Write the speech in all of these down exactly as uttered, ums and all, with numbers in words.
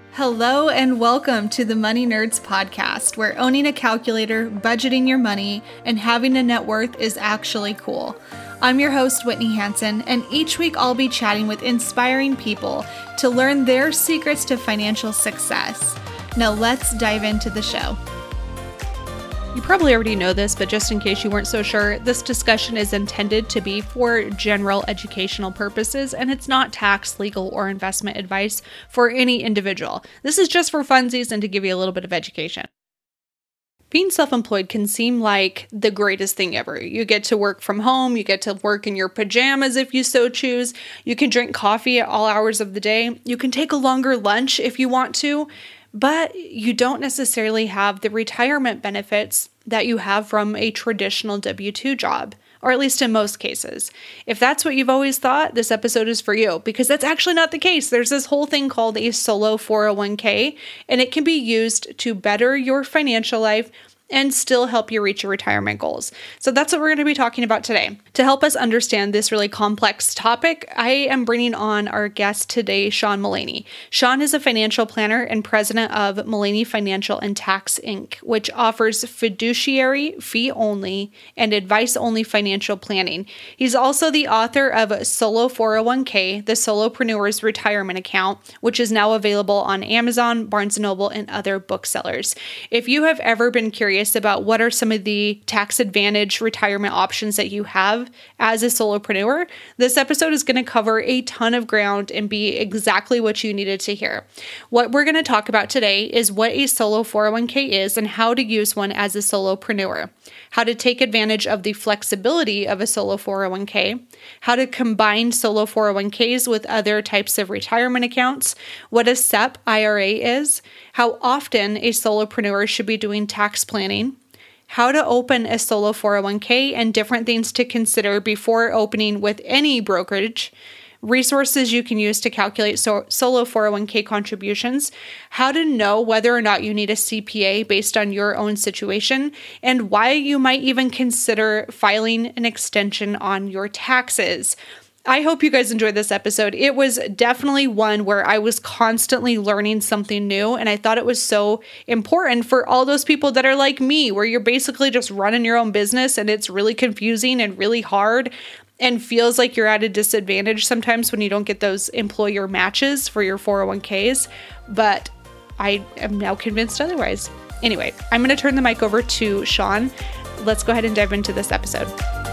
Hello and welcome to the Money Nerds podcast, where owning a calculator, budgeting your money, and having a net worth is actually cool. I'm your host, Whitney Hansen, and each week I'll be chatting with inspiring people to learn their secrets to financial success. Now let's dive into the show. You probably already know this, but just in case you weren't so sure, this discussion is intended to be for general educational purposes, and it's not tax, legal, or investment advice for any individual. This is just for funsies and to give you a little bit of education. Being self-employed can seem like the greatest thing ever. You get to work from home, you get to work in your pajamas if you so choose, you can drink coffee at all hours of the day, you can take a longer lunch if you want to, but you don't necessarily have the retirement benefits that you have from a traditional W two job, or at least in most cases. If that's what you've always thought, this episode is for you, because that's actually not the case. There's this whole thing called a solo four oh one k, and it can be used to better your financial life and still help you reach your retirement goals. So that's what we're going to be talking about today. To help us understand this really complex topic, I am bringing on our guest today, Sean Mullaney. Sean is a financial planner and president of Mullaney Financial and Tax Incorporated, which offers fiduciary, fee-only, and advice-only financial planning. He's also the author of Solo four oh one k, the Solopreneur's Retirement Account, which is now available on Amazon, Barnes and Noble, and other booksellers. If you have ever been curious about what are some of the tax advantage retirement options that you have as a solopreneur, this episode is going to cover a ton of ground and be exactly what you needed to hear. What we're going to talk about today is what a solo four oh one k is and how to use one as a solopreneur, how to take advantage of the flexibility of a solo four oh one k, how to combine solo four oh one k's with other types of retirement accounts, what a S E P I R A is, how often a solopreneur should be doing tax planning, how to open a solo four oh one k and different things to consider before opening with any brokerage, resources you can use to calculate so- solo four oh one k contributions, how to know whether or not you need a C P A based on your own situation, and why you might even consider filing an extension on your taxes. I hope you guys enjoyed this episode. It was definitely one where I was constantly learning something new, and I thought it was so important for all those people that are like me, where you're basically just running your own business and it's really confusing and really hard and feels like you're at a disadvantage sometimes when you don't get those employer matches for your four oh one k's, but I am now convinced otherwise. Anyway, I'm going to turn the mic over to Sean. Let's go ahead and dive into this episode.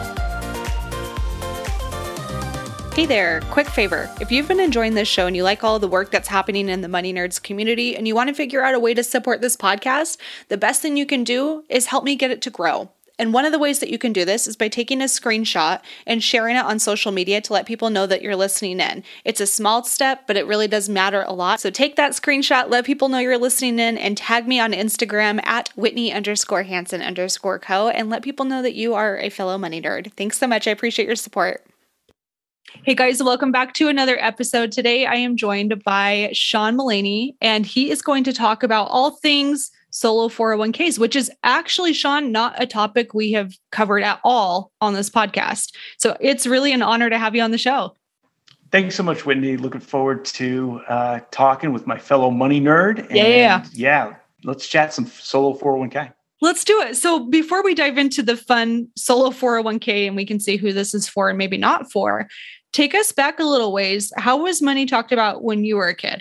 Hey there, quick favor. If you've been enjoying this show and you like all the work that's happening in the Money Nerds community and you want to figure out a way to support this podcast, the best thing you can do is help me get it to grow. And one of the ways that you can do this is by taking a screenshot and sharing it on social media to let people know that you're listening in. It's a small step, but it really does matter a lot. So take that screenshot, let people know you're listening in, and tag me on Instagram at Whitney underscore Hansen underscore co, and let people know that you are a fellow money nerd. Thanks so much. I appreciate your support. Hey guys, welcome back to another episode. Today I am joined by Sean Mullaney, and he is going to talk about all things solo four oh one k's, which is actually, Sean, not a topic we have covered at all on this podcast. So it's really an honor to have you on the show. Thanks so much, Whitney. Looking forward to uh, talking with my fellow money nerd. And yeah, yeah, yeah. Let's chat some solo four oh one k. Let's do it. So before we dive into the fun solo four oh one k and we can see who this is for and maybe not for, take us back a little ways. How was money talked about when you were a kid?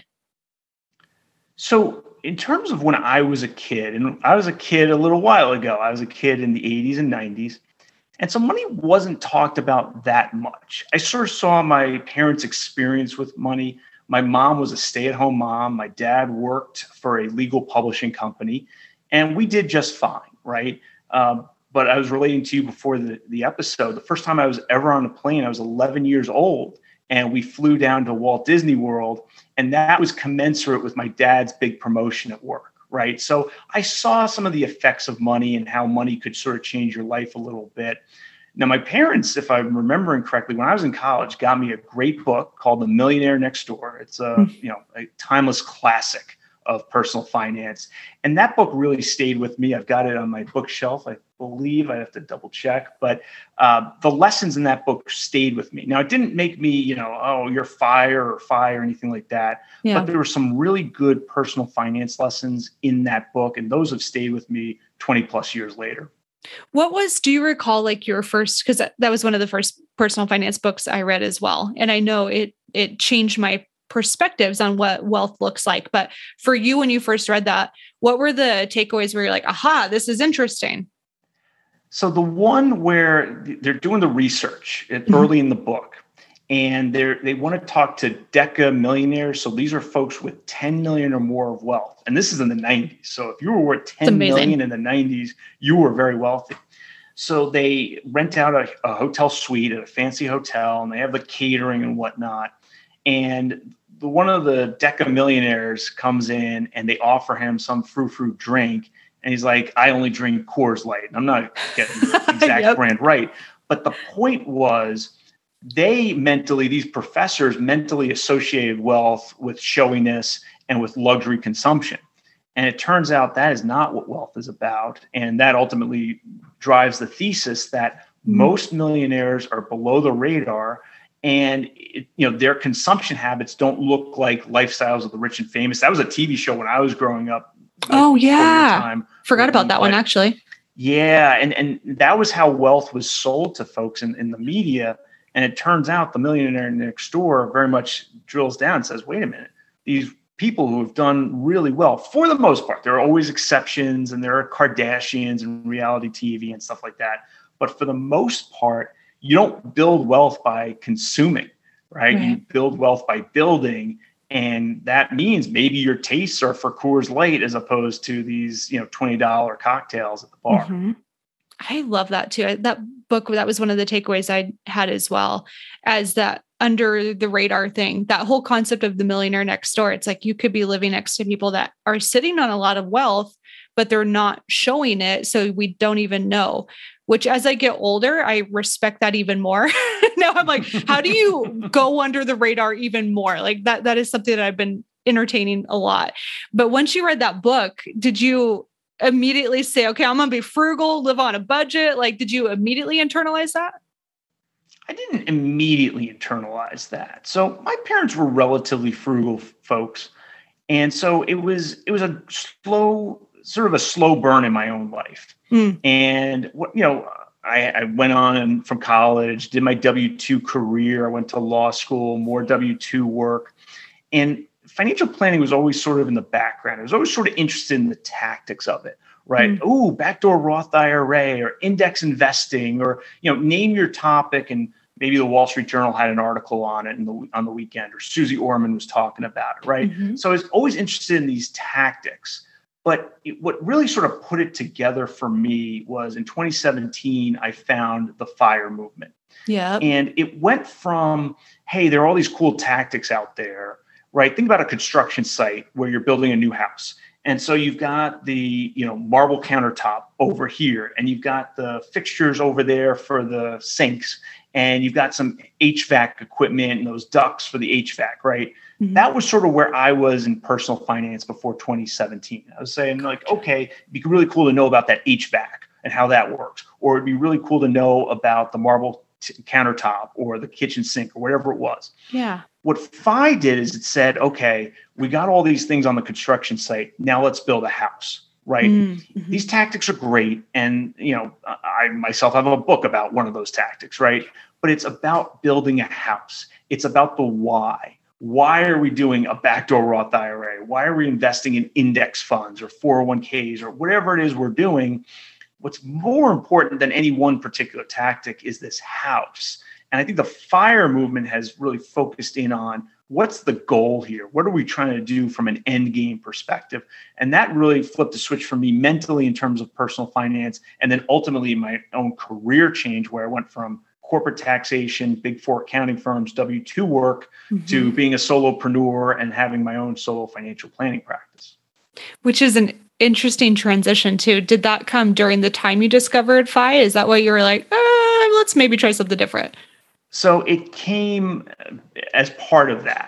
So in terms of when I was a kid, and I was a kid a little while ago, I was a kid in the eighties and nineties. And so money wasn't talked about that much. I sort of saw my parents' experience with money. My mom was a stay-at-home mom. My dad worked for a legal publishing company, and we did just fine, right? Um, but I was relating to you before the, the episode. The first time I was ever on a plane, I was eleven years old, and we flew down to Walt Disney World, and that was commensurate with my dad's big promotion at work, right? So I saw some of the effects of money and how money could sort of change your life a little bit. Now, my parents, if I'm remembering correctly, when I was in college, got me a great book called The Millionaire Next Door. It's a, you know, a timeless classic of personal finance. And that book really stayed with me. I've got it on my bookshelf, I believe. I have to double check. But uh, the lessons in that book stayed with me. Now, it didn't make me, you know, oh, you're fire or fire or anything like that. Yeah. But there were some really good personal finance lessons in that book. And those have stayed with me twenty plus years later. What was, do you recall like your first, because that, that was one of the first personal finance books I read as well. And I know it, it changed my perspectives on what wealth looks like. But for you, when you first read that, what were the takeaways where you're like, aha, this is interesting? So the one where they're doing the research mm-hmm. early in the book, and they they want to talk to deca millionaires. So these are folks with ten million or more of wealth. And this is in the nineties. So if you were worth ten million in the nineties, you were very wealthy. So they rent out a, a hotel suite at a fancy hotel, and they have the catering and whatnot. And the, one of the deca millionaires comes in and they offer him some frou-frou drink. And he's like, I only drink Coors Light. I'm not getting the exact yep. brand right. But the point was, they mentally, these professors mentally associated wealth with showiness and with luxury consumption. And it turns out that is not what wealth is about. And that ultimately drives the thesis that mm-hmm. most millionaires are below the radar, and it, you know, their consumption habits don't look like lifestyles of the rich and famous. That was a T V show when I was growing up. Oh yeah. Time. Forgot about that one actually. Yeah. And, and that was how wealth was sold to folks in, in the media. And it turns out the millionaire next door very much drills down and says, wait a minute, these people who have done really well, for the most part, there are always exceptions, and there are Kardashians and reality T V and stuff like that. But for the most part, you don't build wealth by consuming, right? right? You build wealth by building. And that means maybe your tastes are for Coors Light as opposed to these, you know, twenty dollars cocktails at the bar. Mm-hmm. I love that too. That book, that was one of the takeaways I had as well, as that under the radar thing, that whole concept of the millionaire next door. It's like, you could be living next to people that are sitting on a lot of wealth, but they're not showing it. So we don't even know, which as I get older, I respect that even more. Now I'm like, how do you go under the radar even more? Like that, that is something that I've been entertaining a lot. But once you read that book, did you immediately say, okay, I'm going to be frugal, live on a budget? Like, did you immediately internalize that? I didn't immediately internalize that. So my parents were relatively frugal folks. And so it was, it was a slow, sort of a slow burn in my own life. Mm. And what, you know, I, I went on from college, did my W two career. I went to law school, more W two work. And financial planning was always sort of in the background. I was always sort of interested in the tactics of it, right? Mm. Ooh, backdoor Roth I R A or index investing, or, you know, name your topic. And maybe the Wall Street Journal had an article on it in the, on the weekend, or Susie Orman was talking about it, right? Mm-hmm. So I was always interested in these tactics. But it, what really sort of put it together for me was in twenty seventeen, I found the FIRE movement. Yeah. And it went from, hey, there are all these cool tactics out there, right? Think about a construction site where you're building a new house. And so you've got the, you know, marble countertop over here, and you've got the fixtures over there for the sinks, and you've got some H V A C equipment and those ducts for the H V A C, right? Mm-hmm. That was sort of where I was in personal finance before twenty seventeen. I was saying like, okay, it'd be really cool to know about that H V A C and how that works. Or it'd be really cool to know about the marble t- countertop or the kitchen sink or whatever it was. Yeah. What F I did is it said, okay, we got all these things on the construction site. Now let's build a house, right? Mm-hmm. These tactics are great. And, you know, I myself have a book about one of those tactics, right? But it's about building a house. It's about the why. Why are we doing a backdoor Roth I R A? Why are we investing in index funds or four oh one k's or whatever it is we're doing? What's more important than any one particular tactic is this house. And I think the FIRE movement has really focused in on what's the goal here? What are we trying to do from an end game perspective? And that really flipped the switch for me mentally in terms of personal finance. And then ultimately my own career change, where I went from corporate taxation, big four accounting firms, W two work, mm-hmm. to being a solopreneur and having my own solo financial planning practice. Which is an interesting transition too. Did that come during the time you discovered F I? Is that why you were like, uh, let's maybe try something different? So it came as part of that.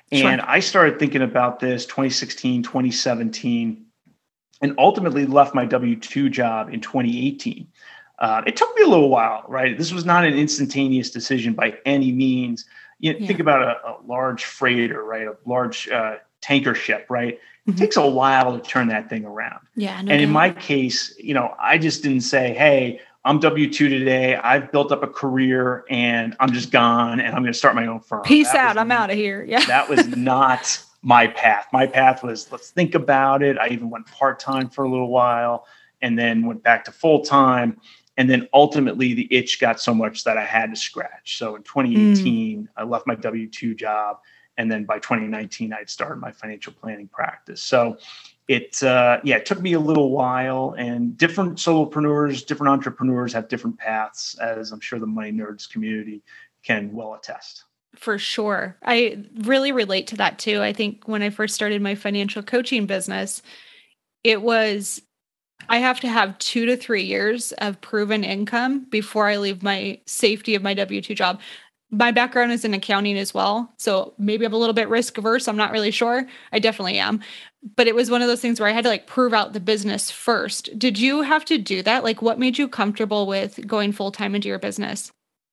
And Sure. I started thinking about this twenty sixteen, twenty seventeen, and ultimately left my W two job in twenty eighteen. Uh, it took me a little while, right? This was not an instantaneous decision by any means. You know, Yeah. think about a, a large freighter, right? A large uh, tanker ship, right? It Mhm. takes a while to turn that thing around. Yeah. No And in doubt. my case, you know, I just didn't say, hey, I'm W two today. I've built up a career and I'm just gone and I'm going to start my own firm. Peace That out. was I'm out of here. Yeah. that was not my path. My path was let's think about it. I even went part-time for a little while and then went back to full-time. And then ultimately the itch got so much that I had to scratch. So in twenty eighteen, mm. I left my W two job. And then by twenty nineteen, I'd started my financial planning practice. So it, uh, yeah, it took me a little while, and different solopreneurs, different entrepreneurs have different paths, as I'm sure the Money Nerds community can well attest. For sure. I really relate to that too. I think when I first started my financial coaching business, it was, I have to have two to three years of proven income before I leave my safety of my W two job. My background is in accounting as well. So maybe I'm a little bit risk averse. I'm not really sure. I definitely am. But it was one of those things where I had to like prove out the business first. Did you have to do that? Like what made you comfortable with going full-time into your business?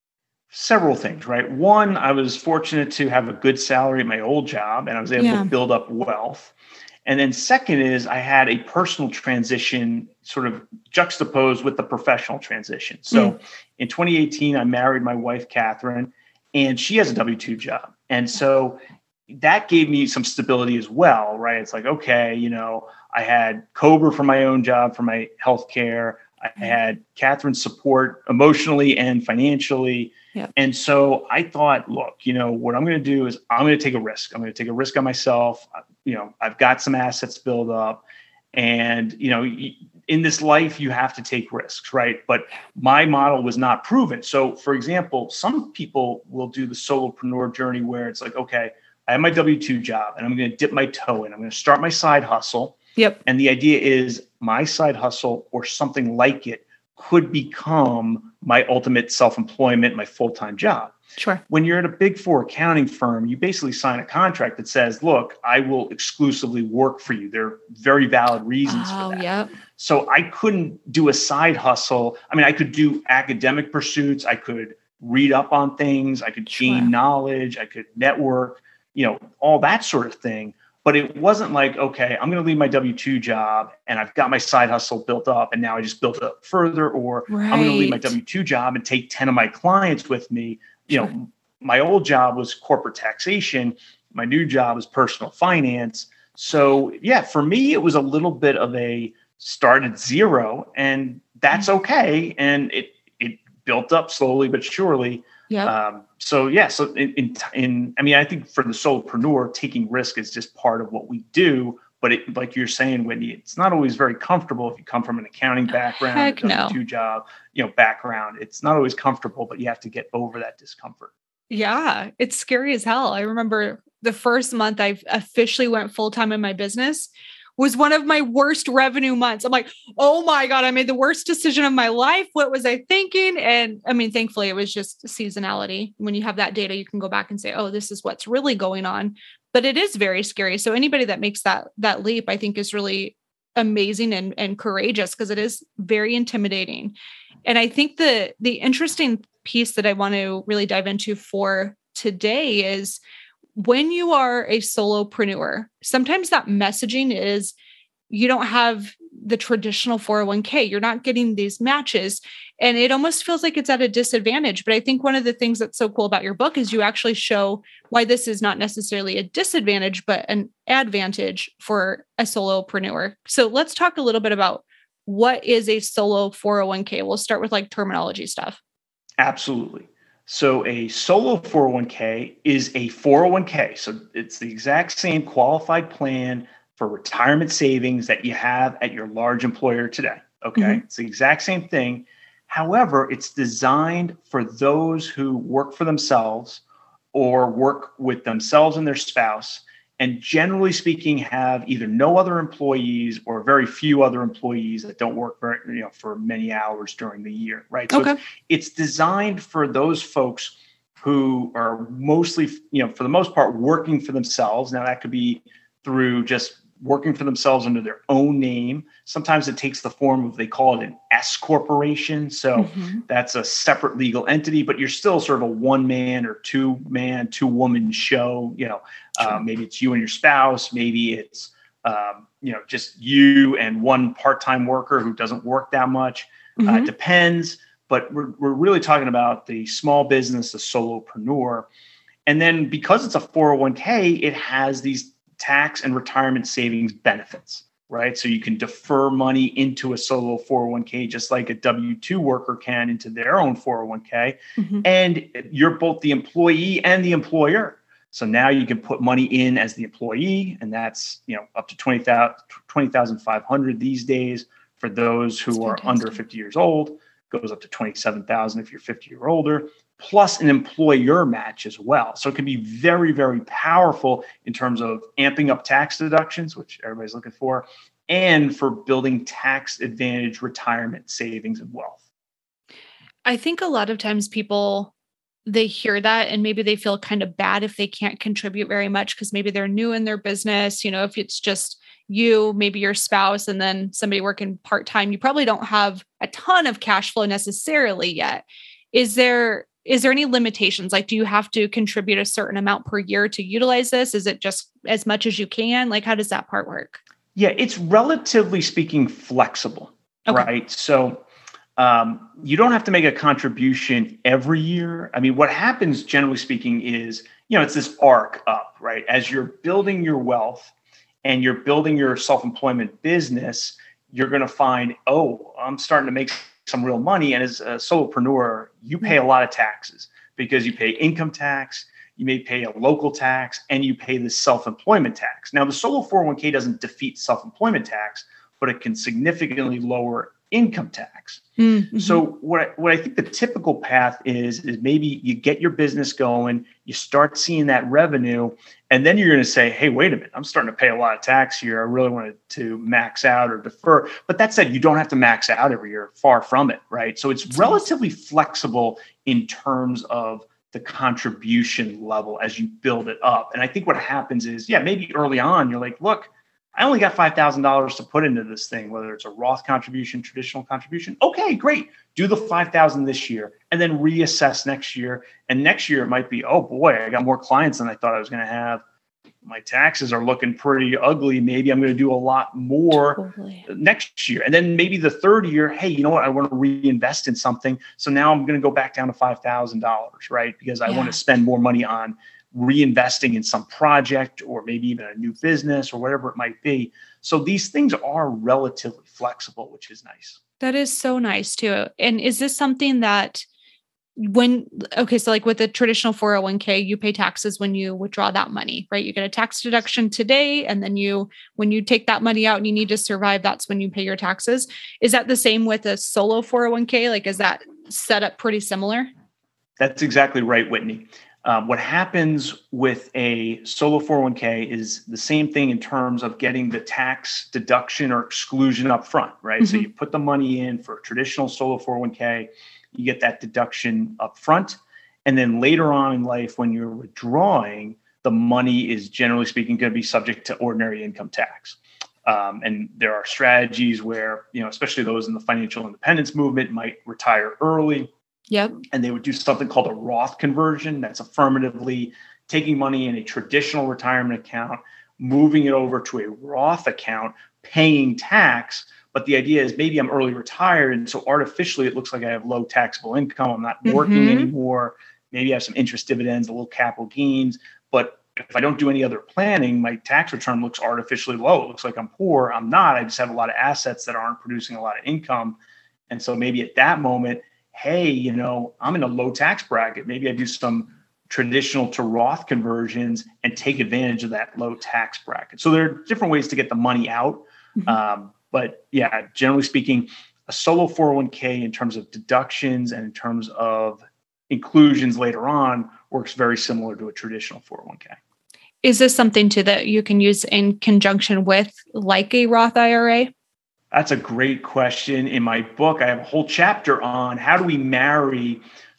Several things, right? One, I was fortunate to have a good salary at my old job and I was able Yeah. to build up wealth. And then second is I had a personal transition sort of juxtaposed with the professional transition. So mm. in twenty eighteen, I married my wife, Catherine, and she has a W two job. And so that gave me some stability as well, right? It's like, okay, you know, I had Cobra for my own job, for my healthcare. I had Catherine's support emotionally and financially. Yep. And so I thought, look, you know, what I'm going to do is I'm going to take a risk. I'm going to take a risk on myself. You know, I've got some assets built up. And, you know, in this life, you have to take risks, right? But my model was not proven. So, for example, some people will do the solopreneur journey where it's like, okay, I have my W two job and I'm going to dip my toe in. I'm going to start my side hustle. Yep. And the idea is my side hustle or something like it could become my ultimate self-employment, my full-time job. Sure. When you're at a big four accounting firm, you basically sign a contract that says, look, I will exclusively work for you. There are very valid reasons oh, for that. Yep. So I couldn't do a side hustle. I mean, I could do academic pursuits. I could read up on things. I could gain Sure. knowledge. I could network, you know, all that sort of thing. But it wasn't like, okay, I'm going to leave my W two job and I've got my side hustle built up and now I just built it up further, or right. I'm going to leave my W two job and take ten of my clients with me. You sure. know, my old job was corporate taxation. My new job is personal finance. So yeah, for me, it was a little bit of a start at zero, and that's okay. And it it built up slowly but surely. Yeah. Um, so yeah, so in, in, in, I mean, I think for the solopreneur, taking risk is just part of what we do. But it, like you're saying, Whitney, it's not always very comfortable if you come from an accounting background, Heck a no. W two job, you know, background. It's not always comfortable, but you have to get over that discomfort. Yeah, it's scary as hell. I remember the first month I officially went full-time in my business was one of my worst revenue months. I'm like, oh my God, I made the worst decision of my life. What was I thinking? And I mean, thankfully it was just seasonality. When you have that data, you can go back and say, oh, this is what's really going on. But it is very scary. So anybody that makes that, that leap, I think is really amazing and, and courageous, because it is very intimidating. And I think the, the interesting piece that I want to really dive into for today is when you are a solopreneur, sometimes that messaging is you don't have the traditional four oh one k. You're not getting these matches, and it almost feels like it's at a disadvantage. But I think one of the things that's so cool about your book is you actually show why this is not necessarily a disadvantage, but an advantage for a solopreneur. So let's talk a little bit about what is a solo four oh one k. We'll start with like terminology stuff. Absolutely. So a solo four oh one k is a four oh one k. So it's the exact same qualified plan for retirement savings that you have at your large employer today. Okay. Mm-hmm. It's the exact same thing. However, it's designed for those who work for themselves or work with themselves and their spouse, and generally speaking, have either no other employees or very few other employees that don't work very, you know, for many hours during the year, right? So okay. it's, it's designed for those folks who are mostly, you know, for the most part, working for themselves. Now that could be through just working for themselves under their own name. Sometimes it takes the form of, they call it an S corporation. So mm-hmm. that's a separate legal entity, but you're still sort of a one man or two man, two woman show. You know, sure. uh, maybe it's you and your spouse. Maybe it's, um, you know, just you and one part-time worker who doesn't work that much. Mm-hmm. Uh, it depends. But we're, we're really talking about the small business, the solopreneur. And then because it's a four oh one k, it has these tax and retirement savings benefits, right? So you can defer money into a solo four oh one k, just like a W two worker can into their own four oh one k. Mm-hmm. And you're both the employee and the employer. So now you can put money in as the employee, and that's, you know, up to twenty thousand five hundred dollars these days for those who are under fifty years old. Goes up to twenty-seven thousand if you're fifty or older, plus an employer match as well. So it can be very, very powerful in terms of amping up tax deductions, which everybody's looking for, and for building tax advantage retirement savings and wealth. I think a lot of times people, they hear that and maybe they feel kind of bad if they can't contribute very much because maybe they're new in their business. You know, if it's just you, maybe your spouse, and then somebody working part-time, you probably don't have a ton of cash flow necessarily yet. Is there, is there any limitations? Like, do you have to contribute a certain amount per year to utilize this? Is it just as much as you can? Like, how does that part work? Yeah, it's relatively speaking flexible, okay. right? So um, you don't have to make a contribution every year. I mean, what happens generally speaking is, you know, it's this arc up, right? As you're building your wealth, and you're building your self-employment business, you're going to find, oh, I'm starting to make some real money. And as a solopreneur, you pay a lot of taxes because you pay income tax, you may pay a local tax, and you pay the self-employment tax. Now, the solo four oh one k doesn't defeat self-employment tax, but it can significantly lower income tax. Mm-hmm. So what I, what I think the typical path is, is maybe you get your business going, you start seeing that revenue, and then you're going to say, hey, wait a minute, I'm starting to pay a lot of tax here. I really wanted to max out or defer. But that said, you don't have to max out every year, far from it, right? So it's relatively flexible in terms of the contribution level as you build it up. And I think what happens is, yeah, maybe early on, you're like, look, I only got five thousand dollars to put into this thing, whether it's a Roth contribution, traditional contribution. Okay, great. Do the five thousand this year and then reassess next year. And next year it might be, oh boy, I got more clients than I thought I was going to have. My taxes are looking pretty ugly. Maybe I'm going to do a lot more totally. next year. And then maybe the third year, hey, you know what? I want to reinvest in something. So now I'm going to go back down to five thousand dollars, right? Because I yeah. want to spend more money on reinvesting in some project or maybe even a new business or whatever it might be. So these things are relatively flexible, which is nice. That is so nice too. And is this something that when, okay, so like with the traditional four oh one k, you pay taxes when you withdraw that money, right? You get a tax deduction today. And then you, when you take that money out and you need to survive, that's when you pay your taxes. Is that the same with a solo four oh one k? Like, is that set up pretty similar? That's exactly right, Whitney. Um, what happens with a solo four oh one k is the same thing in terms of getting the tax deduction or exclusion up front, right? Mm-hmm. So you put the money in for a traditional solo four oh one k, you get that deduction up front. And then later on in life, when you're withdrawing, the money is generally speaking going to be subject to ordinary income tax. Um, and there are strategies where, you know, especially those in the financial independence movement might retire early. Yep. And they would do something called a Roth conversion. That's affirmatively taking money in a traditional retirement account, moving it over to a Roth account, paying tax. But the idea is maybe I'm early retired. And so artificially, it looks like I have low taxable income. I'm not working mm-hmm. anymore. Maybe I have some interest dividends, a little capital gains. But if I don't do any other planning, my tax return looks artificially low. It looks like I'm poor. I'm not. I just have a lot of assets that aren't producing a lot of income. And so maybe at that moment, hey, you know, I'm in a low tax bracket. Maybe I do some traditional to Roth conversions and take advantage of that low tax bracket. So there are different ways to get the money out. Mm-hmm. Um, but yeah, generally speaking, a solo four oh one k in terms of deductions and in terms of inclusions later on works very similar to a traditional four oh one k. Is this something too that you can use in conjunction with like a Roth I R A? That's a great question. In my book, I have a whole chapter on how do we marry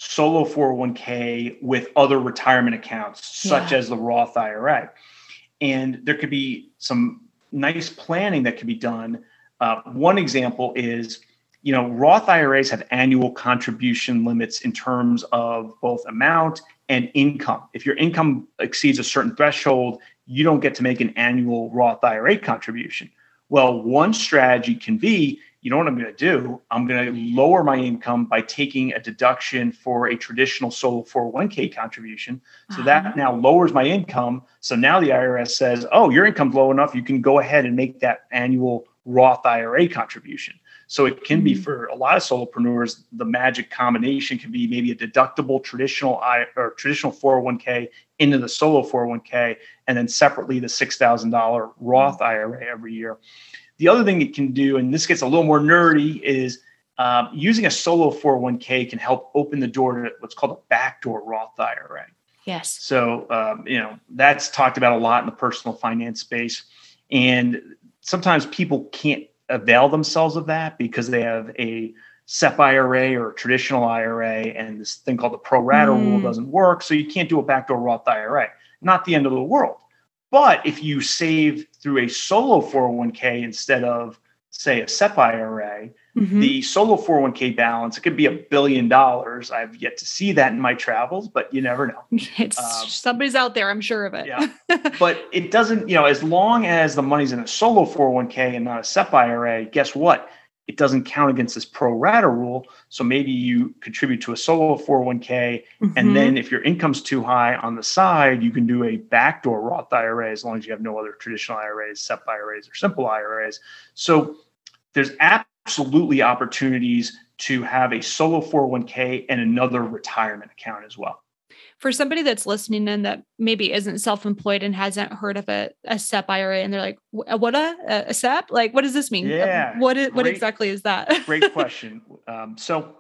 solo four oh one k with other retirement accounts, such Yeah. as the Roth I R A. And there could be some nice planning that could be done. Uh, one example is, you know, Roth I R As have annual contribution limits in terms of both amount and income. If your income exceeds a certain threshold, you don't get to make an annual Roth I R A contribution. Well, one strategy can be, you know what I'm going to do? I'm going to lower my income by taking a deduction for a traditional solo four oh one k contribution. So Uh-huh. that now lowers my income. So now the I R S says, oh, your income's low enough, you can go ahead and make that annual Roth I R A contribution. So it can be, for a lot of solopreneurs, the magic combination can be maybe a deductible traditional I or traditional four oh one k into the solo four oh one k, and then separately the six thousand dollars Roth I R A every year. The other thing it can do, and this gets a little more nerdy, is um, using a solo four oh one k can help open the door to what's called a backdoor Roth I R A. Yes. So, um, you know, that's talked about a lot in the personal finance space. And sometimes people can't avail themselves of that because they have a S E P I R A or a traditional I R A, and this thing called the pro rata Mm. rule doesn't work. So you can't do a backdoor Roth I R A. Not the end of the world. But if you save through a solo four oh one k instead of, say, a S E P I R A, Mhm. the solo four oh one k balance, it could be a billion dollars. I've yet to see that in my travels, but you never know. It's Um, somebody's out there, I'm sure of it. Yeah. But it doesn't, you know, as long as the money's in a solo four oh one k and not a S E P I R A, guess what? It doesn't count against this pro rata rule. So maybe you contribute to a solo four oh one k, Mhm. and then if your income's too high on the side, you can do a backdoor Roth I R A as long as you have no other traditional I R As, S E P I R As, or simple I R As. So there's absolutely opportunities to have a solo four oh one k and another retirement account as well. For somebody that's listening in that maybe isn't self-employed and hasn't heard of a, a S E P I R A, and they're like, "Wh- what a, a S E P? Like, what does this mean? Yeah, What is, what great- exactly is that?" Great question. Um, so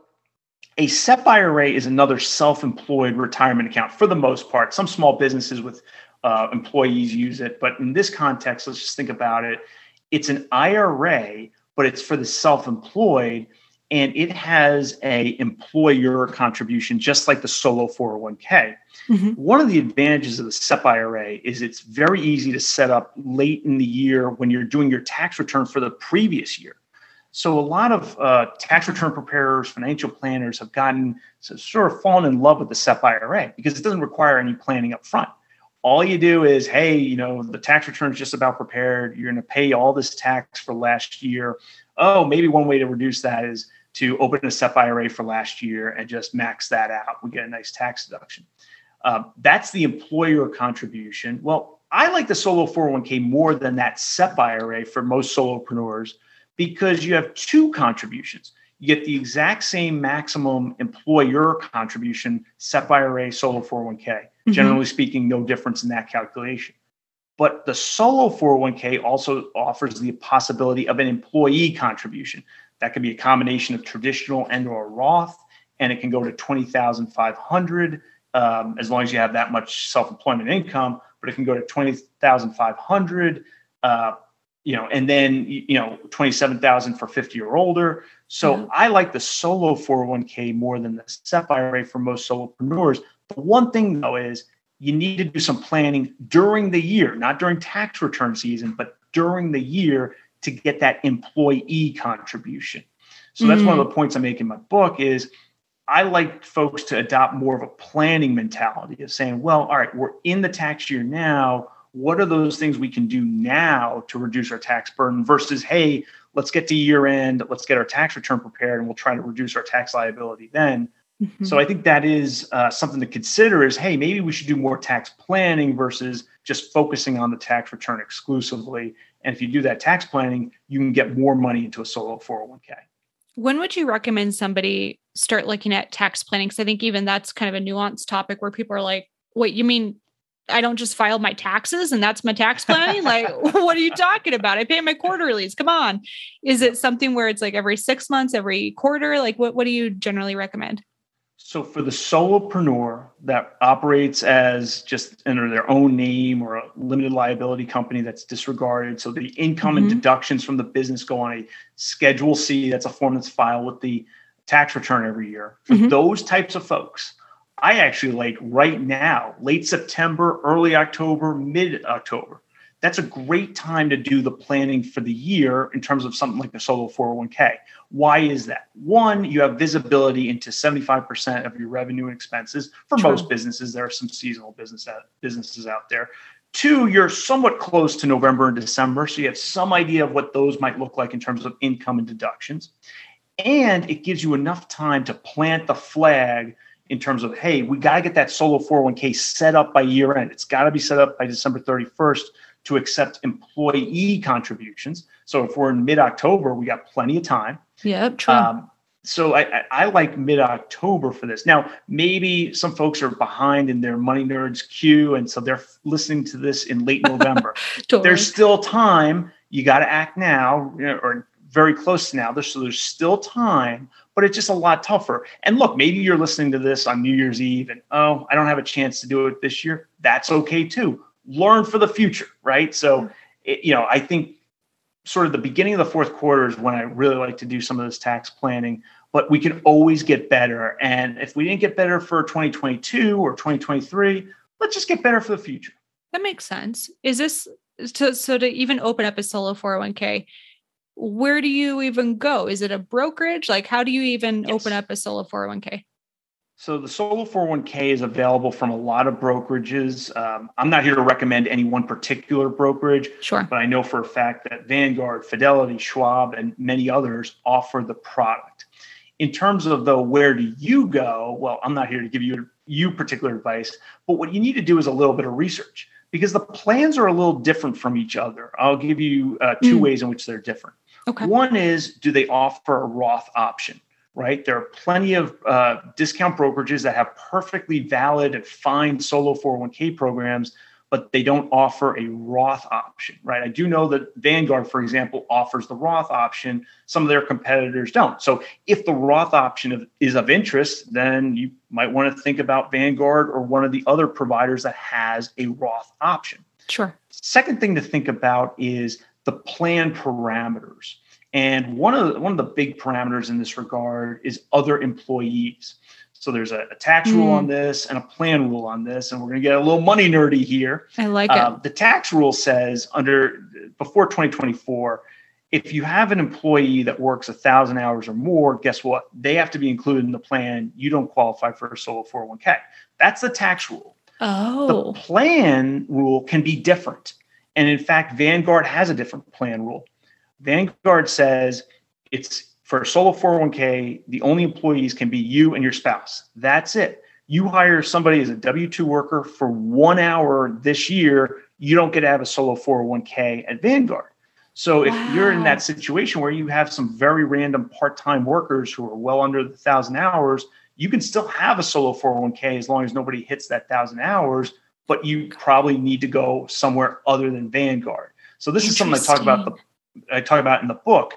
a S E P I R A is another self-employed retirement account for the most part. Some small businesses with uh, employees use it. But in this context, let's just think about it. It's an I R A, but it's for the self-employed, and it has a employer contribution, just like the solo four oh one k. Mhm. One of the advantages of the S E P I R A is it's very easy to set up late in the year when you're doing your tax return for the previous year. So a lot of uh, tax return preparers, financial planners have gotten so sort of fallen in love with the S E P I R A because it doesn't require any planning up front. All you do is, hey, you know, the tax return is just about prepared. You're going to pay all this tax for last year. Oh, maybe one way to reduce that is to open a S E P I R A for last year and just max that out. We get a nice tax deduction. Uh, that's the employer contribution. Well, I like the solo four oh one k more than that S E P I R A for most solopreneurs because you have two contributions. You get the exact same maximum employer contribution, S E P I R A, solo four oh one k. Mhm. Generally speaking, no difference in that calculation. But the solo four oh one k also offers the possibility of an employee contribution. That could be a combination of traditional and or Roth, and it can go to twenty thousand five hundred dollars um, as long as you have that much self-employment income, but it can go to twenty thousand five hundred dollars, uh, you know, and then, you know, twenty-seven thousand dollars for fifty or older. So Yeah. I like the solo four oh one k more than the S E P I R A for most solopreneurs. The one thing though is you need to do some planning during the year, not during tax return season, but during the year to get that employee contribution. So that's one of the points I make in my book is I like folks to adopt more of a planning mentality of saying, well, all right, we're in the tax year now. What are those things we can do now to reduce our tax burden versus, hey, let's get to year end, let's get our tax return prepared, and we'll try to reduce our tax liability then. Mhm. So I think that is uh, something to consider is, hey, maybe we should do more tax planning versus just focusing on the tax return exclusively. And if you do that tax planning, you can get more money into a solo four oh one k. When would you recommend somebody start looking at tax planning? Because I think even that's kind of a nuanced topic where people are like, wait, you mean I don't just file my taxes and that's my tax planning? Like, what are you talking about? I pay my quarterlies. Come on. Is it something where it's like every six months, every quarter? Like, what, what do you generally recommend? So for the solopreneur that operates as just under their own name or a limited liability company that's disregarded, so the income Mhm. and deductions from the business go on a Schedule C. That's a form that's filed with the tax return every year. For mm-hmm. those types of folks, I actually like right now, late September, early October, mid-October. That's a great time to do the planning for the year in terms of something like the solo four oh one k. Why is that? One, you have visibility into seventy-five percent of your revenue and expenses. For True. Most businesses, there are some seasonal business out, businesses out there. Two, you're somewhat close to November and December, so you have some idea of what those might look like in terms of income and deductions. And it gives you enough time to plant the flag in terms of, hey, we got to get that solo four oh one k set up by year end. It's got to be set up by December thirty-first to accept employee contributions. So if we're in mid-October, we got plenty of time. Yeah, true. Um, so I, I, I like mid-October for this. Now, maybe some folks are behind in their Money Nerds queue, and so they're listening to this in late November. Totally. There's still time. You got to act now, or very close to now. There's, so there's still time, but it's just a lot tougher. And look, maybe you're listening to this on New Year's Eve, and, oh, I don't have a chance to do it this year. That's okay, too. Learn for the future, right? So, it, you know, I think sort of the beginning of the fourth quarter is when I really like to do some of this tax planning, but we can always get better. And if we didn't get better for twenty twenty-two or twenty twenty-three, let's just get better for the future. That makes sense. Is this, to, so to even open up a solo four oh one k, where do you even go? Is it a brokerage? Like, how do you even yes. open up a solo four oh one k? So the solo four oh one k is available from a lot of brokerages. Um, I'm not here to recommend any one particular brokerage, sure. but I know for a fact that Vanguard, Fidelity, Schwab, and many others offer the product. In terms of, though, where do you go? Well, I'm not here to give you, you particular advice, but what you need to do is a little bit of research because the plans are a little different from each other. I'll give you uh, two mm. ways in which they're different. Okay. One is, do they offer a Roth option? Right? There are plenty of uh, discount brokerages that have perfectly valid and fine solo four oh one k programs, but they don't offer a Roth option, right? I do know that Vanguard, for example, offers the Roth option. Some of their competitors don't. So if the Roth option is of interest, then you might want to think about Vanguard or one of the other providers that has a Roth option. Sure. Second thing to think about is the plan parameters. And one of the, one of the big parameters in this regard is other employees. So there's a, a tax rule mm. on this and a plan rule on this, and we're going to get a little money nerdy here. I like uh, it. The tax rule says under before twenty twenty-four, if you have an employee that works a thousand hours or more, guess what? They have to be included in the plan. You don't qualify for a solo four oh one k. That's the tax rule. Oh. The plan rule can be different. And in fact, Vanguard has a different plan rule. Vanguard says it's for a solo four oh one k, the only employees can be you and your spouse. That's it. You hire somebody as a W two worker for one hour this year, you don't get to have a solo four oh one k at Vanguard. So if wow. you're in that situation where you have some very random part-time workers who are well under the thousand hours, you can still have a solo four oh one k as long as nobody hits that thousand hours, but you probably need to go somewhere other than Vanguard. So this is something I talk about the I talk about in the book.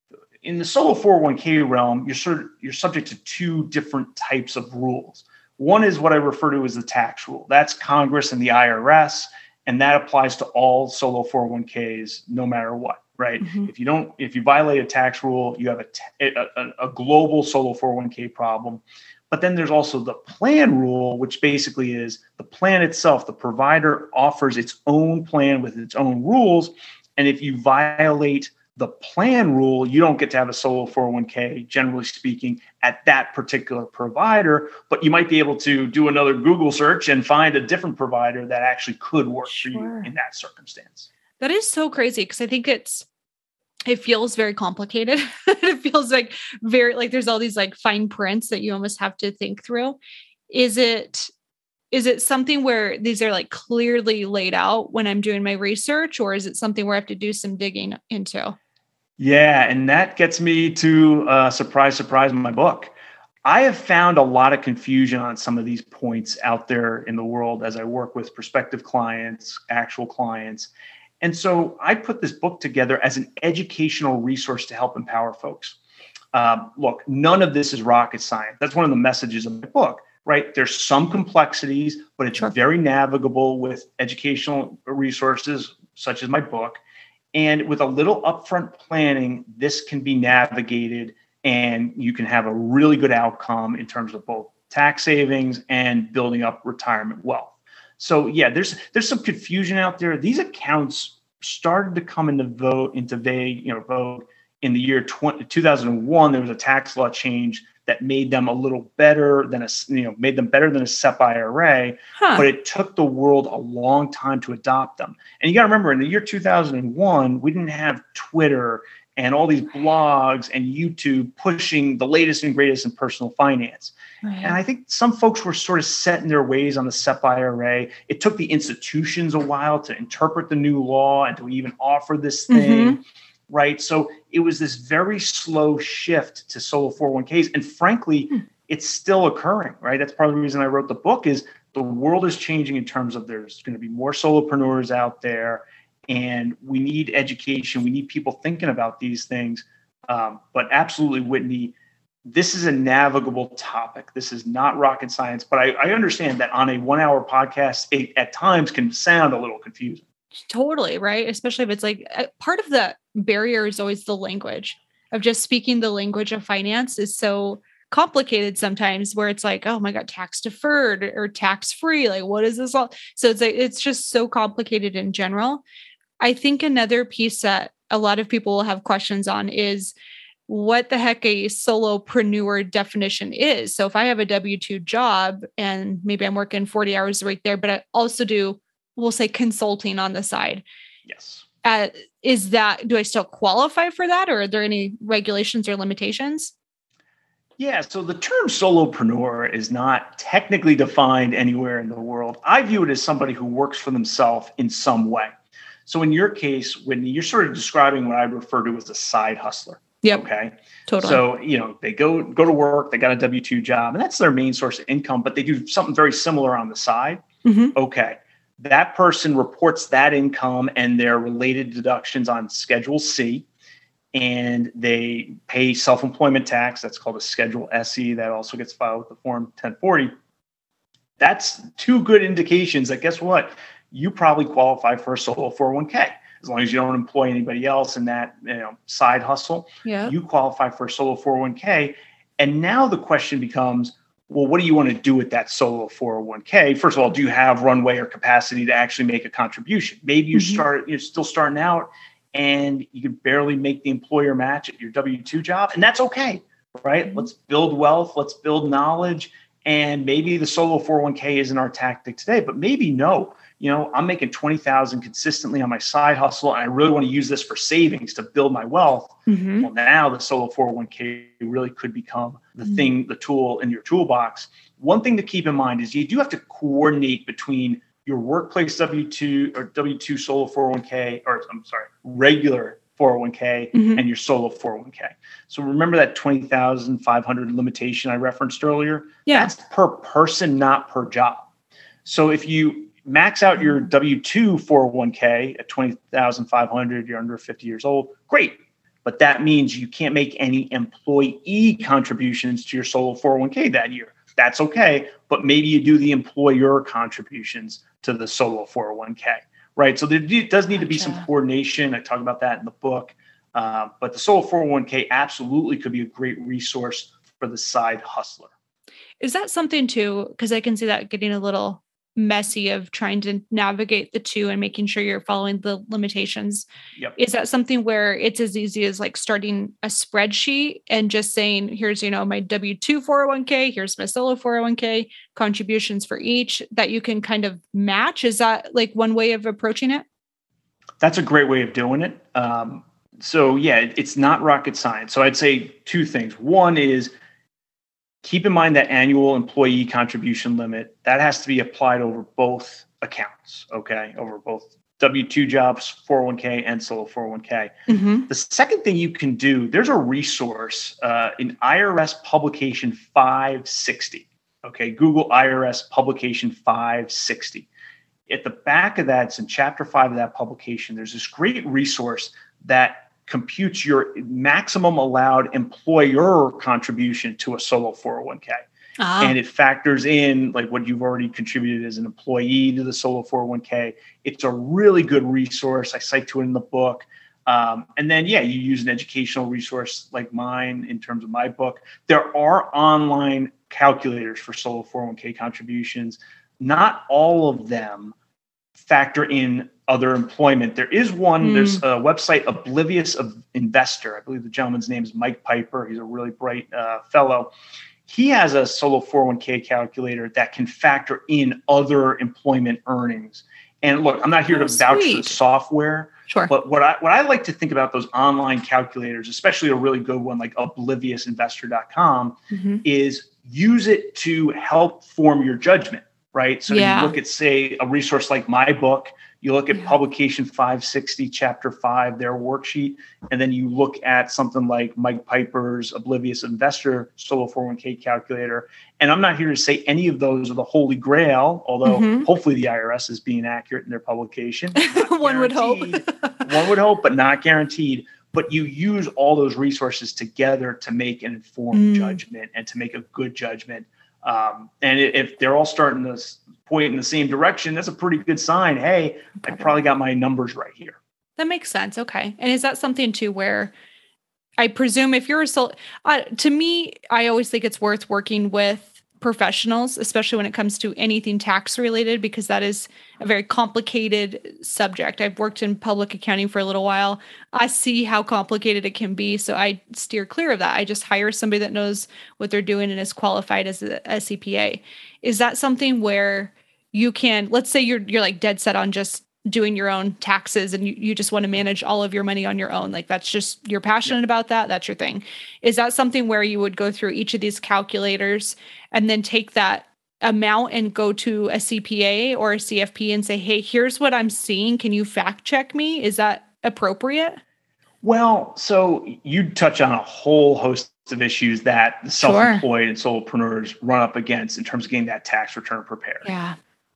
In the solo four oh one k realm, you're sort of, you're subject to two different types of rules. One is what I refer to as the tax rule. That's Congress and the I R S, and that applies to all solo four oh one k's no matter what, right? Mm-hmm. If you don't, if you violate a tax rule, you have a, a, a global solo four oh one k problem. But then there's also the plan rule, which basically is the plan itself. The provider offers its own plan with its own rules. And if you violate the plan rule, you don't get to have a solo four oh one k, generally speaking, at that particular provider, but you might be able to do another Google search and find a different provider that actually could work sure. for you in that circumstance. That is so crazy because I think it's, it feels very complicated. It feels like very, like there's all these like fine prints that you almost have to think through. Is it, Is it something where these are like clearly laid out when I'm doing my research, or is it something where I have to do some digging into? Yeah. And that gets me to uh, surprise, surprise, my book. I have found a lot of confusion on some of these points out there in the world as I work with prospective clients, actual clients. And so I put this book together as an educational resource to help empower folks. Um, look, none of this is rocket science. That's one of the messages of my book. Right? There's some complexities, but it's sure. very navigable with educational resources such as my book. And with a little upfront planning, this can be navigated and you can have a really good outcome in terms of both tax savings and building up retirement wealth. So yeah, there's there's some confusion out there. These accounts started to come into vote into vague, you know, vogue in the year two thousand one. There was a tax law change that made them a little better than a, you know, made them better than a S E P I R A, huh. but it took the world a long time to adopt them. And you got to remember, in the year two thousand one, we didn't have Twitter and all these blogs and YouTube pushing the latest and greatest in personal finance. Right. And I think some folks were sort of set in their ways on the S E P I R A. It took the institutions a while to interpret the new law and to even offer this thing, mm-hmm. right? So it was this very slow shift to solo four oh one k's. And frankly, mm. it's still occurring, right? That's part of the reason I wrote the book is the world is changing in terms of there's going to be more solopreneurs out there. And we need education. We need people thinking about these things. Um, but absolutely, Whitney, this is a navigable topic. This is not rocket science. But I, I understand that on a one-hour podcast, it at times can sound a little confusing. Totally, right? Especially if it's like part of the barrier is always the language of just speaking the language of finance is so complicated sometimes where it's like, oh my God, tax deferred or tax free. Like, what is this all? So it's like, it's just so complicated in general. I think another piece that a lot of people will have questions on is what the heck a solopreneur definition is. So if I have a W two job and maybe I'm working forty hours a week there, but I also do, we'll say consulting on the side. Yes. Uh, is that, do I still qualify for that? Or are there any regulations or limitations? Yeah, so the term solopreneur is not technically defined anywhere in the world. I view it as somebody who works for themselves in some way. So in your case, when you're sort of describing what I refer to as a side hustler. Yep. Okay. Totally. So, you know, they go, go to work, they got a W two job, and that's their main source of income, but they do something very similar on the side. Mm-hmm. Okay. That person reports that income and their related deductions on Schedule C, and they pay self-employment tax. That's called a Schedule S E. That also gets filed with the Form ten forty. That's two good indications that guess what? You probably qualify for a solo four oh one k. As long as you don't employ anybody else in that, you know, side hustle, yeah. you qualify for a solo four oh one k. And now the question becomes, well, what do you want to do with that solo four oh one k? First of all, do you have runway or capacity to actually make a contribution? Maybe you mm-hmm. start, you're still starting out and you can barely make the employer match at your W two job. And that's okay, right? Mm-hmm. Let's build wealth. Let's build knowledge. And maybe the solo four oh one k isn't our tactic today, but maybe no. You know, I'm making twenty thousand consistently on my side hustle, and I really want to use this for savings to build my wealth. Mm-hmm. Well, now the solo four oh one k really could become the mm-hmm. thing, the tool in your toolbox. One thing to keep in mind is you do have to coordinate between your workplace W two or W two solo four oh one k, or I'm sorry, regular four oh one k mm-hmm. and your solo four oh one k. So remember that twenty thousand five hundred limitation I referenced earlier? Yeah. That's per person, not per job. So if you max out your W two four oh one k at twenty thousand five hundred, you're under fifty years old, great. But that means you can't make any employee contributions to your solo four oh one k that year. That's okay. But maybe you do the employer contributions to the solo four oh one k, right? So there does need to be some coordination. I talk about that in the book. Uh, but the solo four oh one k absolutely could be a great resource for the side hustler. Is that something too? Because I can see that getting a little messy of trying to navigate the two and making sure you're following the limitations. Yep. Is that something where it's as easy as like starting a spreadsheet and just saying, here's, you know, my W two four oh one k, here's my solo four oh one k, contributions for each that you can kind of match? Is that like one way of approaching it? That's a great way of doing it. Um, so yeah, it's not rocket science. So I'd say two things. One is keep in mind that annual employee contribution limit, that has to be applied over both accounts, okay? Over both W two jobs, four oh one k, and solo four oh one k. Mm-hmm. The second thing you can do, there's a resource uh, in I R S Publication five sixty, okay? Google I R S Publication five sixty. At the back of that, it's in chapter five of that publication, there's this great resource that computes your maximum allowed employer contribution to a solo four oh one k. Uh-huh. And it factors in like what you've already contributed as an employee to the solo four oh one k. It's a really good resource. I cite to it in the book. Um, and then, yeah, you use an educational resource like mine in terms of my book. There are online calculators for solo four oh one k contributions. Not all of them factor in other employment. There is one, mm. there's a website, Oblivious of Investor. I believe the gentleman's name is Mike Piper. He's a really bright uh, fellow. He has a solo four oh one k calculator that can factor in other employment earnings. And look, I'm not here oh, to vouch sweet. for the software, sure. but what I what I like to think about those online calculators, especially a really good one like oblivious investor dot com, mm-hmm. is use it to help form your judgment, right? So yeah. you look at, say, a resource like my book, you look at yeah. publication five sixty, chapter five, their worksheet, and then you look at something like Mike Piper's Oblivious Investor Solo four oh one k calculator. And I'm not here to say any of those are the holy grail, although mm-hmm. hopefully the I R S is being accurate in their publication. One would hope. One would hope, but not guaranteed. But you use all those resources together to make an informed mm. judgment and to make a good judgment. Um, and if they're all starting to point in the same direction, that's a pretty good sign. Hey, okay. I probably got my numbers right here. That makes sense. Okay. And is that something too where I presume if you're a sol- uh, to me, I always think it's worth working with professionals, especially when it comes to anything tax related, because that is a very complicated subject. I've worked in public accounting for a little while. I see how complicated it can be. So I steer clear of that. I just hire somebody that knows what they're doing and is qualified as a, a C P A. Is that something where you can, let's say you're, you're like dead set on just doing your own taxes and you, you just want to manage all of your money on your own. Like that's just, you're passionate yeah. about that. That's your thing. Is that something where you would go through each of these calculators and then take that amount and go to a C P A or a C F P and say, hey, here's what I'm seeing. Can you fact check me? Is that appropriate? Well, so you touch on a whole host of issues that the self-employed sure. and solopreneurs run up against in terms of getting that tax return prepared. Yeah.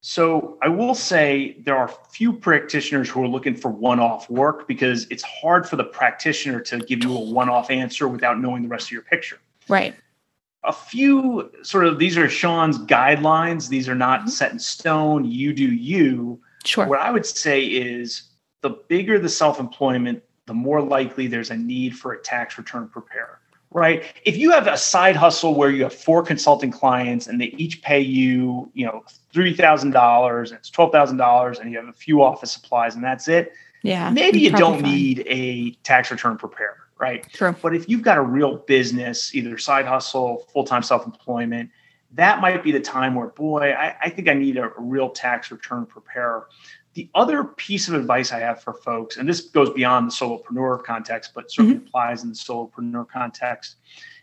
So I will say there are few practitioners who are looking for one-off work because it's hard for the practitioner to give you a one-off answer without knowing the rest of your picture. Right. A few sort of, these are Sean's guidelines. These are not mm-hmm. set in stone. You do you. Sure. What I would say is the bigger the self-employment, the more likely there's a need for a tax return preparer. Right. If you have a side hustle where you have four consulting clients and they each pay you, you know, three thousand dollars and it's twelve thousand dollars and you have a few office supplies and that's it. Yeah. Maybe you don't fine. need a tax return preparer. Right. True. But if you've got a real business, either side hustle, full-time self-employment, that might be the time where, boy, I, I think I need a, a real tax return preparer. The other piece of advice I have for folks, and this goes beyond the solopreneur context, but certainly mm-hmm. applies in the solopreneur context,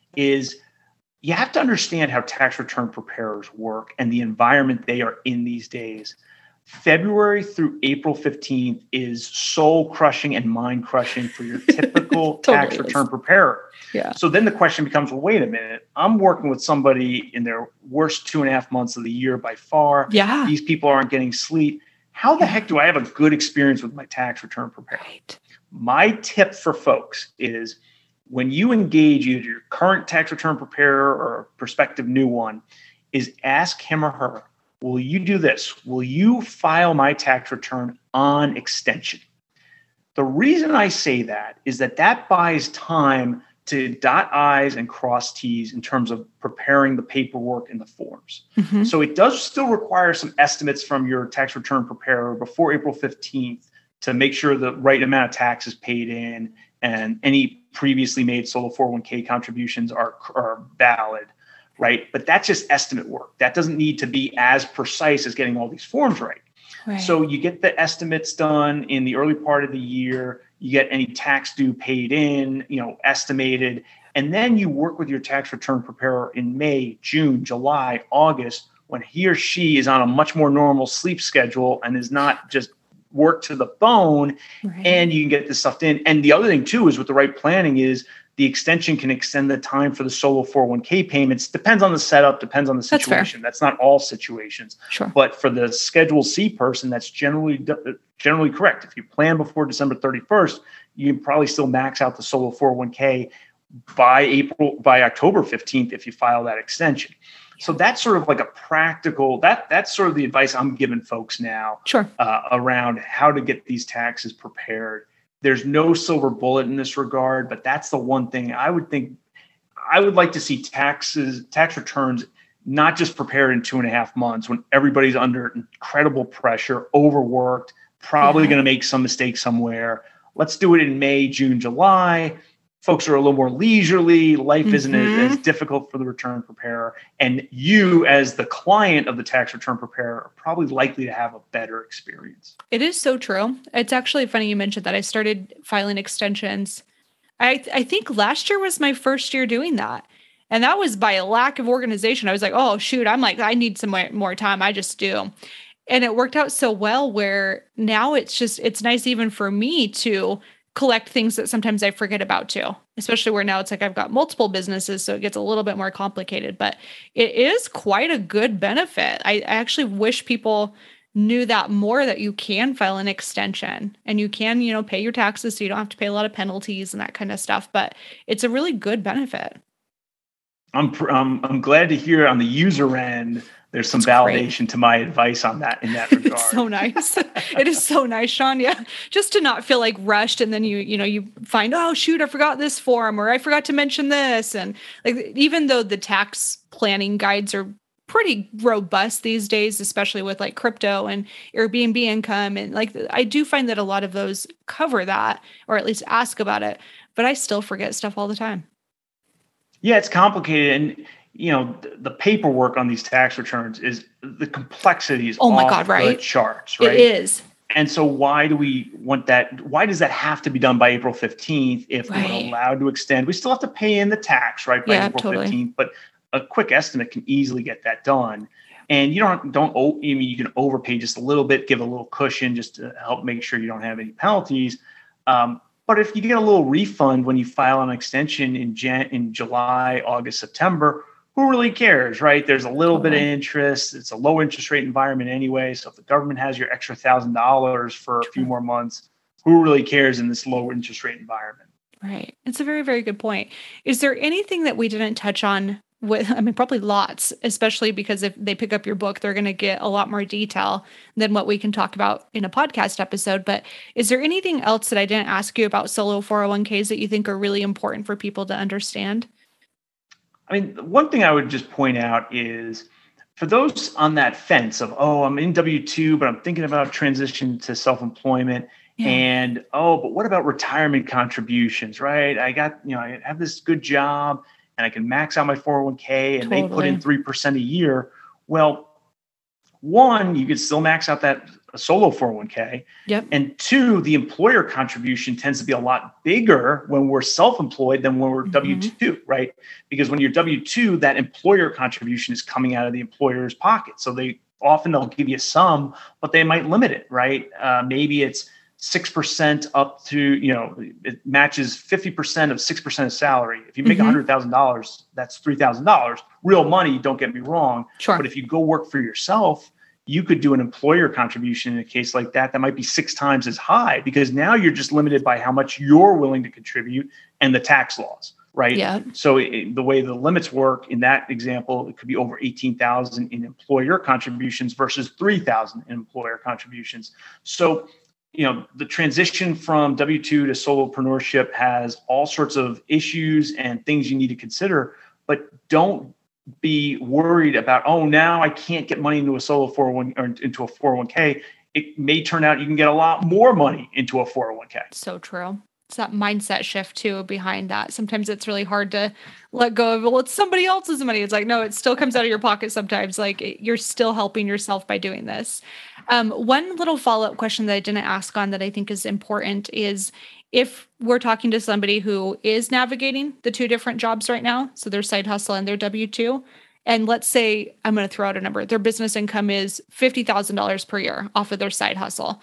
is you have to understand how tax return preparers work and the environment they are in these days. February through April fifteenth is soul crushing and mind crushing for your typical totally tax return preparer. Yeah. So then the question becomes, well, wait a minute, I'm working with somebody in their worst two and a half months of the year by far. Yeah. These people aren't getting sleep. How the heck do I have a good experience with my tax return preparer? Right. My tip for folks is when you engage either your current tax return preparer or a prospective new one, is ask him or her, will you do this? Will you file my tax return on extension? The reason I say that is that that buys time to dot I's and cross T's in terms of preparing the paperwork and the forms. Mm-hmm. So it does still require some estimates from your tax return preparer before April fifteenth to make sure the right amount of tax is paid in and any previously made solo four oh one k contributions are, are valid, right? But that's just estimate work. That doesn't need to be as precise as getting all these forms right. Right. So you get the estimates done in the early part of the year, you get any tax due paid in, you know, estimated, and then you work with your tax return preparer in May, June, July, August, when he or she is on a much more normal sleep schedule and is not just worked to the bone, right. and you can get this stuff in. And the other thing too is with the right planning is the extension can extend the time for the solo four oh one k payments. Depends on the setup, depends on the situation. That's, that's not all situations. Sure. But for the Schedule C person, that's generally generally correct. If you plan before December thirty-first, you can probably still max out the solo four oh one k by April, by October fifteenth if you file that extension. So that's sort of like a practical, that that's sort of the advice I'm giving folks now sure. uh, around how to get these taxes prepared. There's no silver bullet in this regard, but that's the one thing I would think. I would like to see taxes, tax returns, not just prepared in two and a half months when everybody's under incredible pressure, overworked, probably yeah. going to make some mistake somewhere. Let's do it in May, June, July. Folks are a little more leisurely. Life mm-hmm. isn't as, as difficult for the return preparer. And you, as the client of the tax return preparer, are probably likely to have a better experience. It is so true. It's actually funny you mentioned that. I started filing extensions. I, I think last year was my first year doing that. And that was by a lack of organization. I was like, oh, shoot, I'm like, I need some more, more time. I just do. And it worked out so well where now it's just, it's nice even for me to collect things that sometimes I forget about too, especially where now it's like I've got multiple businesses. So it gets a little bit more complicated, but it is quite a good benefit. I, I actually wish people knew that more, that you can file an extension and you can, you know, pay your taxes so you don't have to pay a lot of penalties and that kind of stuff. But it's a really good benefit. I'm I'm I'm glad to hear on the user end there's some it's validation great. to my advice on that in that regard. It's so nice. It is so nice, Sean. Yeah, just to not feel like rushed, and then you you know you find, oh shoot, I forgot this form, or I forgot to mention this, and like even though the tax planning guides are pretty robust these days, especially with like crypto and Airbnb income, and like I do find that a lot of those cover that, or at least ask about it, but I still forget stuff all the time. Yeah, it's complicated. And, you know, the, the paperwork on these tax returns is the complexity is oh my off God, right? the charts, right? It is. And so why do we want that? Why does that have to be done by April fifteenth if right. we're allowed to extend? We still have to pay in the tax, right, by yeah, April totally. fifteenth, but a quick estimate can easily get that done. And you don't, don't, I mean, you can overpay just a little bit, give a little cushion just to help make sure you don't have any penalties. Um, But if you get a little refund when you file an extension in Jan- in July, August, September, who really cares, right? There's a little okay. bit of interest. It's a low interest rate environment anyway. So if the government has your extra thousand dollars for a few more months, who really cares in this low interest rate environment? Right. It's a very, very good point. Is there anything that we didn't touch on with, I mean, probably lots, especially because if they pick up your book, they're going to get a lot more detail than what we can talk about in a podcast episode. But is there anything else that I didn't ask you about solo four oh one k's that you think are really important for people to understand? I mean, one thing I would just point out is for those on that fence of, oh, I'm in W two, but I'm thinking about transition to self-employment. Yeah. And, oh, but what about retirement contributions, right? I got, you know, I have this good job and I can max out my four oh one k and totally. They put in three percent a year. Well, one, you could still max out that solo four oh one k. Yep. And two, the employer contribution tends to be a lot bigger when we're self-employed than when we're mm-hmm. W two, right? Because when you're W two, that employer contribution is coming out of the employer's pocket. So they often they'll give you some, but they might limit it, right? Uh, maybe it's six percent up to, you know, it matches fifty percent of six percent of salary. If you make mm-hmm. one hundred thousand dollars, that's three thousand dollars. Real money, don't get me wrong. Sure. But if you go work for yourself, you could do an employer contribution in a case like that. That might be six times as high because now you're just limited by how much you're willing to contribute and the tax laws, right? Yeah. So it, the way the limits work in that example, it could be over eighteen thousand in employer contributions versus three thousand in employer contributions. So you know, the transition from W two to solopreneurship has all sorts of issues and things you need to consider, but don't be worried about, oh, now I can't get money into a solo four oh one or into a four oh one k. It may turn out you can get a lot more money into a four oh one k. So true. It's that mindset shift too behind that. Sometimes it's really hard to let go of, well, it's somebody else's money. It's like, no, it still comes out of your pocket sometimes. Like you're still helping yourself by doing this. Um, one little follow-up question that I didn't ask on that I think is important is if we're talking to somebody who is navigating the two different jobs right now, so their side hustle and their W two, and let's say, I'm going to throw out a number, their business income is fifty thousand dollars per year off of their side hustle.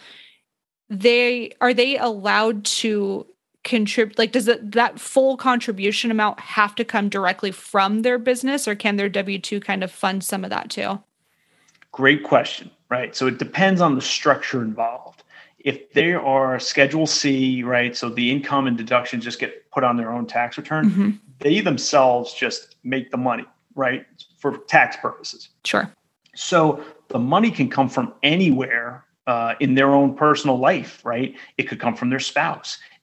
They are they allowed to contribute? Like, does it, that full contribution amount have to come directly from their business, or can their W two kind of fund some of that too? Great question, right? So it depends on the structure involved. If they are Schedule C, right, so the income and deductions just get put on their own tax return, mm-hmm. they themselves just make the money, right, for tax purposes. Sure. So the money can come from anywhere uh, in their own personal life, right? It could come from their spouse.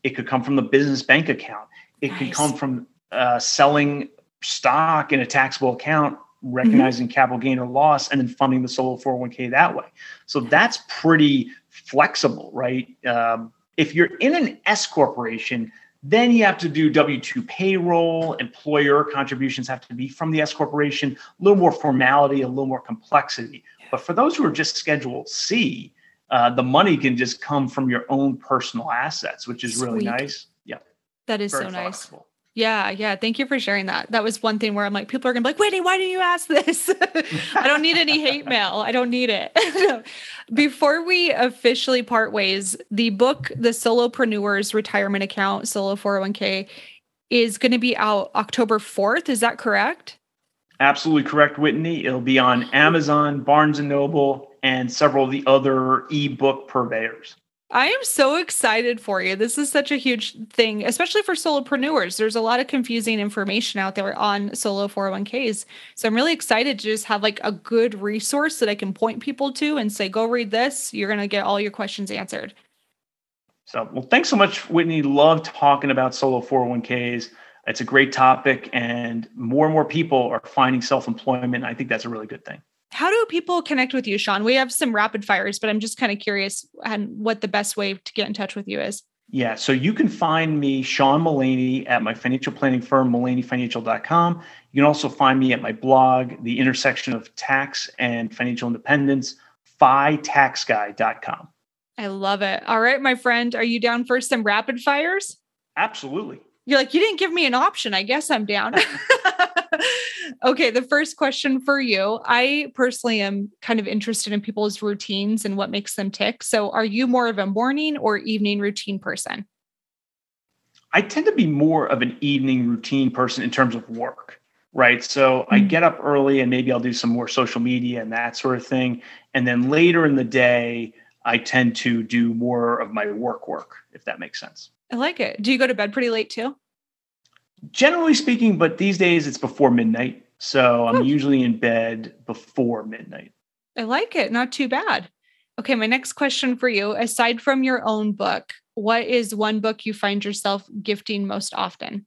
It could come from the business bank account. It Nice. could come from uh, selling stock in a taxable account, recognizing mm-hmm. capital gain or loss, and then funding the solo four oh one k that way. So that's pretty flexible, right? Um, if you're in an S corporation, then you have to do W two payroll, employer contributions have to be from the S corporation, a little more formality, a little more complexity. But for those who are just Schedule C, uh, the money can just come from your own personal assets, which is Sweet. really nice. Yeah. That is Very so flexible. Nice. Yeah. Yeah. Thank you for sharing that. That was one thing where I'm like, people are going to be like, Whitney, why didn't you ask this? I don't need any hate mail. I don't need it. Before we officially part ways, the book, The Solopreneur's Retirement Account, Solo four oh one k, is going to be out October fourth. Is that correct? Absolutely correct, Whitney. It'll be on Amazon, Barnes and Noble, and several of the other ebook purveyors. I am so excited for you. This is such a huge thing, especially for solopreneurs. There's a lot of confusing information out there on solo four oh one k's. So I'm really excited to just have like a good resource that I can point people to and say, go read this. You're going to get all your questions answered. So, well, thanks so much, Whitney. Love talking about solo four oh one k's. It's a great topic, and more and more people are finding self-employment. I think that's a really good thing. How do people connect with you, Sean? We have some rapid fires, but I'm just kind of curious and what the best way to get in touch with you is. Yeah. So you can find me, Sean Mullaney, at my financial planning firm, mullaney financial dot com. You can also find me at my blog, The Intersection of Tax and Financial Independence, fi tax guy dot com. I love it. All right, my friend, are you down for some rapid fires? Absolutely. You're like, you didn't give me an option. I guess I'm down. Okay, the first question for you. I personally am kind of interested in people's routines and what makes them tick. So are you more of a morning or evening routine person? I tend to be more of an evening routine person in terms of work, right? So mm-hmm. I get up early and maybe I'll do some more social media and that sort of thing. And then later in the day, I tend to do more of my work work, if that makes sense. I like it. Do you go to bed pretty late too? Generally speaking, but these days it's before midnight. So I'm oh. usually in bed before midnight. I like it. Not too bad. Okay. My next question for you, aside from your own book, what is one book you find yourself gifting most often?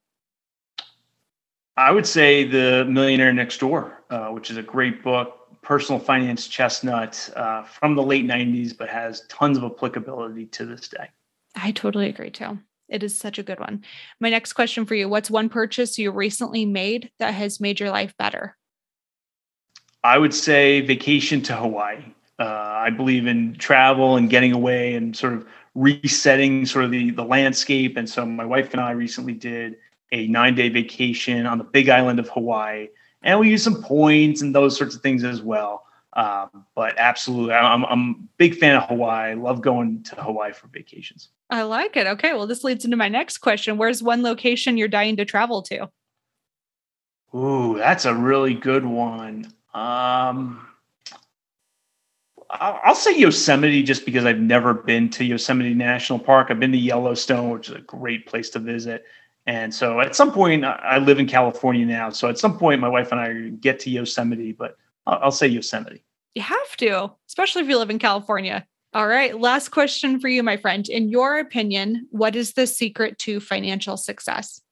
I would say The Millionaire Next Door, uh, which is a great book, personal finance chestnut uh, from the late nineties, but has tons of applicability to this day. I totally agree too. It is such a good one. My next question for you, what's one purchase you recently made that has made your life better? I would say vacation to Hawaii. Uh, I believe in travel and getting away and sort of resetting sort of the, the landscape. And so my wife and I recently did a nine-day vacation on the Big Island of Hawaii. And we used some points and those sorts of things as well. Um, but absolutely, I'm, I'm a big fan of Hawaii. I love going to Hawaii for vacations. I like it. Okay. Well, this leads into my next question. Where's one location you're dying to travel to? Ooh, that's a really good one. Um, I'll, I'll say Yosemite just because I've never been to Yosemite National Park. I've been to Yellowstone, which is a great place to visit. And so at some point, I live in California now. So at some point, my wife and I get to Yosemite, but I'll, I'll say Yosemite. You have to, especially if you live in California. All right. Last question for you, my friend. In your opinion, what is the secret to financial success?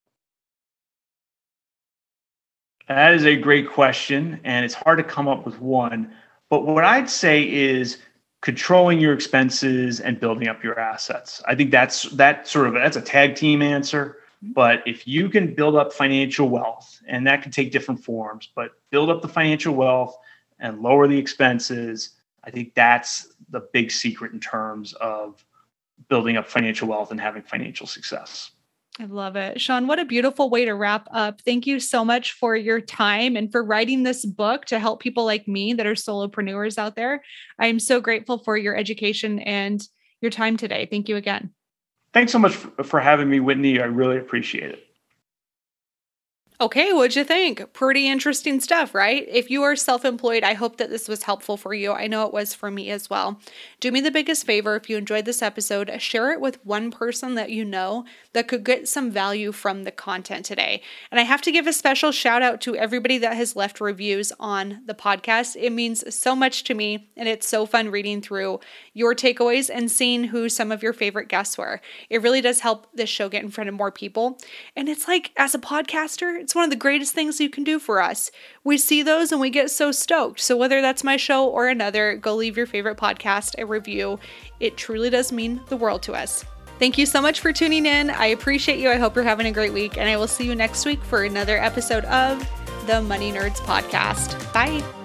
That is a great question. And it's hard to come up with one. But what I'd say is controlling your expenses and building up your assets. I think that's that sort of that's a tag team answer. But if you can build up financial wealth, and that can take different forms, but build up the financial wealth and lower the expenses, I think that's the big secret in terms of building up financial wealth and having financial success. I love it. Sean, what a beautiful way to wrap up. Thank you so much for your time and for writing this book to help people like me that are solopreneurs out there. I am so grateful for your education and your time today. Thank you again. Thanks so much for having me, Whitney. I really appreciate it. Okay, what'd you think? Pretty interesting stuff, right? If you are self-employed, I hope that this was helpful for you. I know it was for me as well. Do me the biggest favor, if you enjoyed this episode, share it with one person that you know that could get some value from the content today. And I have to give a special shout out to everybody that has left reviews on the podcast. It means so much to me, and it's so fun reading through your takeaways and seeing who some of your favorite guests were. It really does help this show get in front of more people. And it's like, as a podcaster, it's one of the greatest things you can do for us. We see those and we get so stoked. So whether that's my show or another, go leave your favorite podcast a review. It truly does mean the world to us. Thank you so much for tuning in. I appreciate you. I hope you're having a great week, and I will see you next week for another episode of the Money Nerds Podcast. Bye.